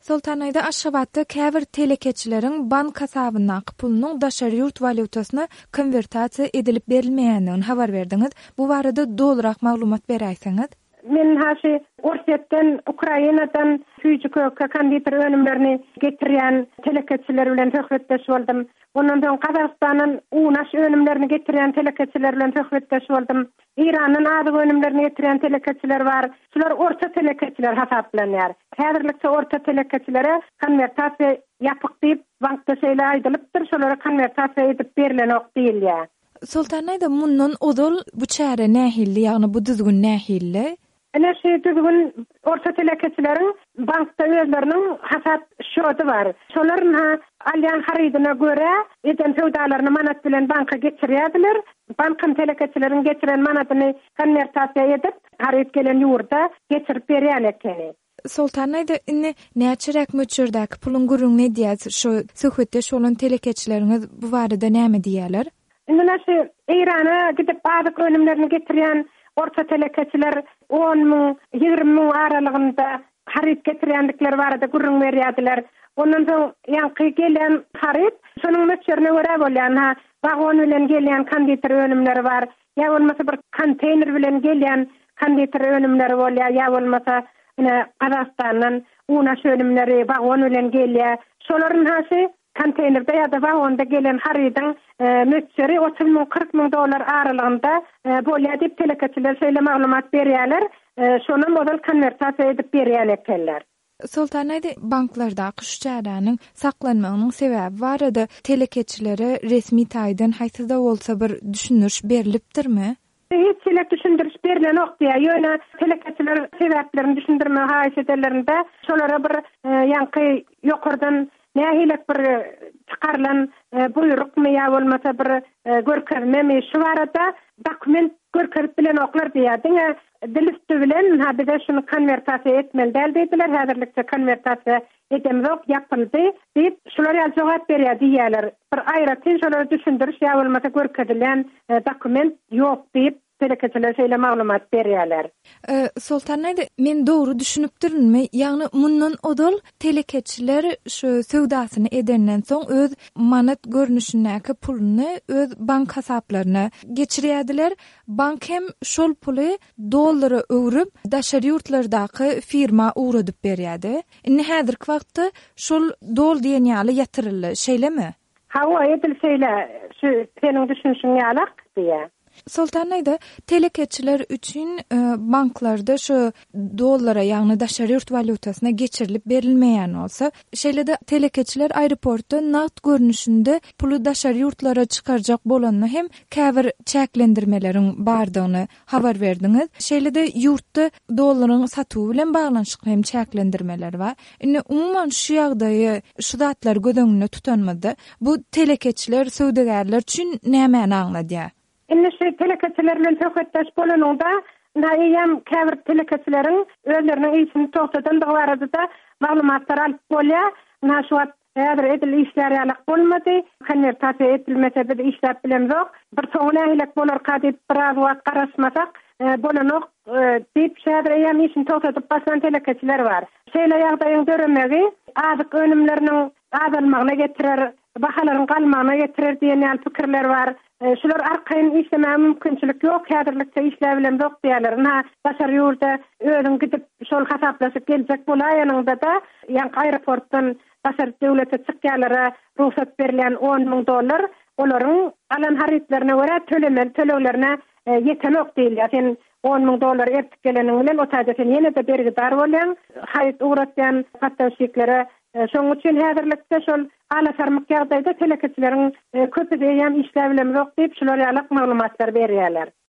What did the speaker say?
Sultanaýda Aşgabatda käbir telekeçileriň bank hasabyna pulunyň daşary ýurt walyutasyna konvertasiýa edilip berilmeýändigini habar berdiňiz. Bu barada dolurak maglumat beräýsiňiz? Men haşy Orsetden, Ukrainadan Füýjükö kanditer önümlerini getirýän telekeçiler bilen söhbetdeş boldum. Ondan soň Kazakstanyň unaş önümlerini getirýän telekeçiler bilen söhbetdeş boldum. İranyň ady önümlerini getirýän telekeçiler bar. Şular orta telekeçiler hasaplanýar. Häzirlikde orta telekeçilere konvertasiýa ýapyk diýip bankda şeýle aýdylypdyr. Şolara konvertasiýa edip berilen ok diýilýär. Sultanaýda mundan odol bu çäre nähilli, ýagny bu düzgün nähilli? Ana şu düzgün orta telekeçileriň bankda özleriniň hasap şoty bar. Şolaryň alýan harydyna görä eden söwdalaryny manat bilen banka geçirýärdiler. Bankyn telekeçileriň geçiren manatyny konvertasiýa edip, haryt gelen ýurda geçirip berýän ekeni. Sultanaýda inni näçerek möçürdäki pulun gurrun ne diýär? Şu söhbetde şolun telekeçileriňiz bu barada näme diýerler? Indi näçe Irana gidip bazyk önümlerini getirýän orta telekeçiler 10 000, 20 000 aralygynda haryt getirýändikleri barada gurrun berýärdiler. Ondan soň ýanky gelen haryt şonuň möçürine görä bolýan, wagon bilen gelýän kanditer önümleri bar. Ýa bolmasa bir konteyner bilen gelýän kanditer önümleri bolýar, ýa bolmasa Kazakstanyň unaş önümleri wagon bilen gelýär. Şolaryň hasy konteynerde ýa-da wagonda gelen harydyň möçüri 30 000, 40 000 dolar aralygynda bolýar diýip telekeçiler şeýle maglumat berýärler. Şonu model konvertasiýa edip berýän ekenler. Sultanaýda banklarda şu çäranyň saklanmagynyň sebäbi barada telekeçilere resmi taýdan haýsyda bolsa bir düşünüş berilipdirmi? Hiç selek düşündürüş berilen ok diýär. Ýöne telekeçiler sebäplerini düşündirme haýyş ederlerinde şolara bir ýanky ýokardan nähilek bir çykarylan buyrukmy ýa bolmasa bir görkezmemi şu barada dokument görkezip bilen oklar diýär. Diňe dilüstü bilen bize şunu konvertasiýa etmeli diýdiler. Häzirlikde konvertasiýa edemzok ýapyldy diýip şolar ýa jogap berýär diýerler. Bir aýratyn şolary düşündiriş ýa bolmasa görkezilen dokument ýok diýip telekeçiler şeýle maglumat berýärler. Sultanaýda men dogry düşünüpdirmi? Ýagny mundan odol telekeçiler şu söwdasyny edenden soň öz manat görnüşindäki puluny öz bank hasaplaryna geçirýärdiler. Bank hem şol puly dollara öwrüp daşary ýurtlardaky firma uğradyp berýärdi. Indi häzirki wagtda şol dol diýen ýaly ýatyryly şeýlemi? Hawa edil şeýle şu seniň düşünüşiňe alak diýär. Sultanaýda telekeçiler üçin banklarda şu dollara ýagny daşary ýurt walutasyna geçirilip berilmeýän bolsa, şeýle-de telekeçiler aeroportda nagt görnüşinde puly daşary ýurtlara çykarjak bolanyny hem käbir çäklendirmeleriň bardygyny habar berdiňiz. Şeýle-de ýurtda dollaryň satuwy bilen baglanyşykly hem çäklendirmeler bar. Indi umumyň şu ýagdaýy şu zatlar gödöňüne tutanmady. Bu telekeçiler söwdegärler üçin näme aňladýar? Indi şu telekeçiler bilen söhbetdeş bolanynda näýem käbir telekeçileriň özleriniň işini toxtadandygy barada da maglumatlar alyp bolýar. Şu häzir edil işler ýalyk bolmady, konvertasiýa edilmese de işler bilemzok. Bir soňlaýlak bolar kadyp biraz wagt garaşmasak bolanok diýip häzir ýa işini toxtadyp basan telekeçiler bar. Şeýle ýagdaýyň göremegi azyk önümleriniň azalmagyna getirer, bahalaryň galmagyna getirer diýen pikirler bar. Şular arkaýyn işlemä mümkinçilik ýok, häzirlikde işler bilen zok diýerler. Daşary ýurda özüň gidip şol hasaplaşyp geljek bolaýanynda da ýanky aeroportdan daşary döwlete çykýarlara ruhsat berilen 10 000 dolar olaryň alan harytlaryna görä tölemlerine ýetenok diýilýär. Sen 10 000 dolar ertip geleniň bilen o taýda sen ýene-de bergidar bolýan, haýyt uğratýan hatdaşyklere. Şoň üçin häzirlikde şol alasarmyk ýagdaýda telekeçileriň köpüde ýa işler bilen zok diýip şolar ýalyk maglumatlar berýärler.